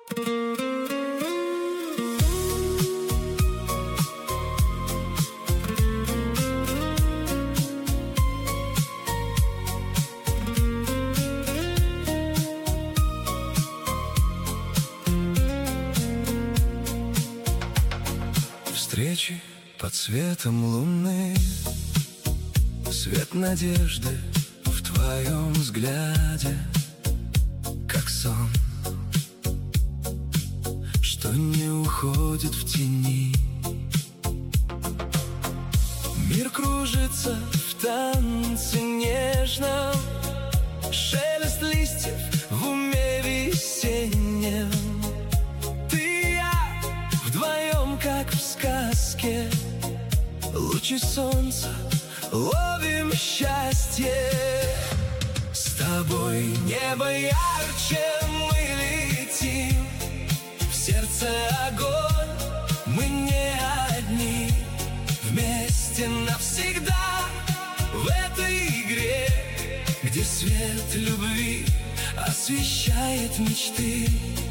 Встречи под светом луны, свет надежды в твоем взгляде, как сон, что не уходит в тени. Мир кружится в танце нежном, шелест листьев в уме весеннем. Ты и я вдвоем, как в сказке, лучи солнца ловим счастье. С тобой небо ярче, мы летим, в сердце огонь, мы не одни. Вместе навсегда в этой игре, где свет любви освещает мечты.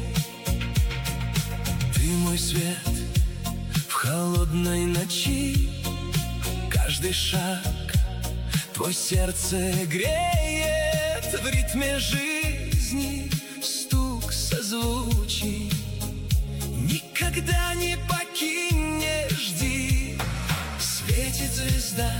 Ты мой свет в холодной ночи, каждый шаг твой сердце греет. В ритме жизни стук созвучий никогда не покинь, не жди. Светит звезда,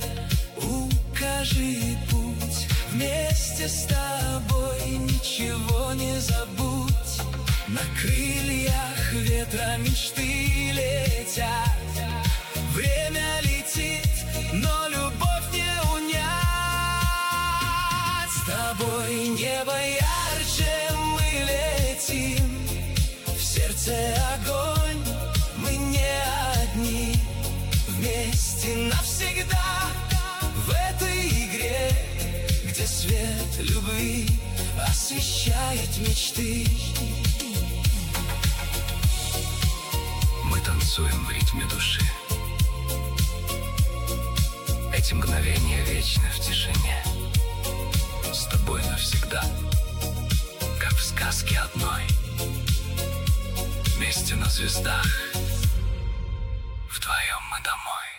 укажи путь, вместе с тобой ничего не забудь. На крыльях ветра мечты летят, время летит, но любовь не унять. С тобой небо ярче, мы летим, в сердце огонь, мы не одни. Вместе навсегда в этой игре, где свет любви освещает мечты. Мы танцуем в ритме души, эти мгновения вечны в тишине. С тобой навсегда, как в сказке одной, вместе на звездах, вдвоем мы домой.